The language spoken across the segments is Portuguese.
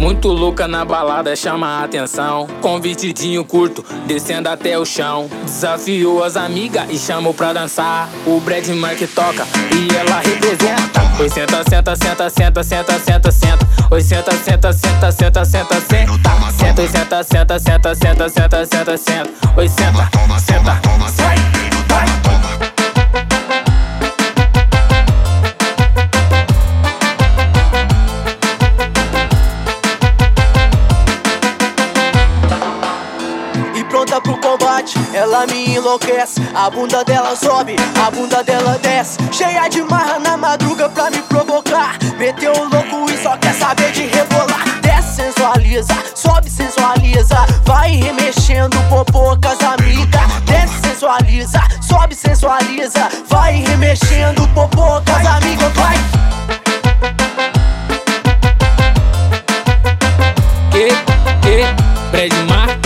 Muito louca na balada, chama a atenção. Com vestidinho curto, descendo até o chão. Desafiou as amigas e chamou pra dançar. O Brad Mark toca e ela representa. Oi, senta, senta, senta, senta, senta, senta, senta. Oi, senta, senta, senta, senta, senta, senta. Senta, oi, senta, senta, senta, senta, senta, senta, senta. Oi, senta, senta, sai, vai. Pronta pro combate, ela me enlouquece. A bunda dela sobe, a bunda dela desce. Cheia de marra na madruga pra me provocar. Meteu o louco e só quer saber de rebolar. Desce, sensualiza, sobe, sensualiza. Vai remexendo popô com as amigas. Desce, sensualiza, sobe, sensualiza. Vai remexendo popô com as amigas, vai. Brad Mark.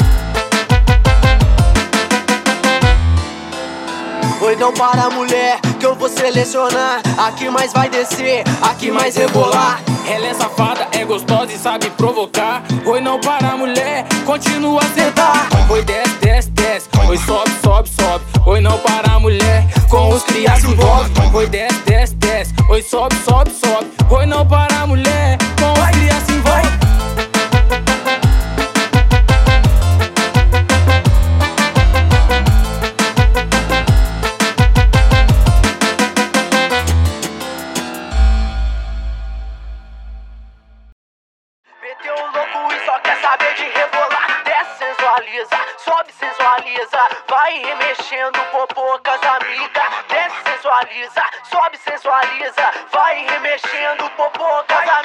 Oi, não para, mulher, que eu vou selecionar. Aqui mais vai descer, aqui mais rebolar. Ela é safada, é gostosa e sabe provocar. Oi, não para, mulher, continua a sentar. Oi, desce, desce, desce. Oi, sobe, sobe, sobe. Oi, não para, mulher, com os criados se envolve. Oi, desce, desce, desce. Oi, sobe, sobe, sobe. Oi, não para, mulher, com os criados se envolve. Meteu o louco e só quer saber de rebolar. Desce, sensualiza, sobe, sensualiza. Vai remexendo popô com as amigas. Desce, sensualiza, sobe, sensualiza. Vai remexendo popô com as amigas.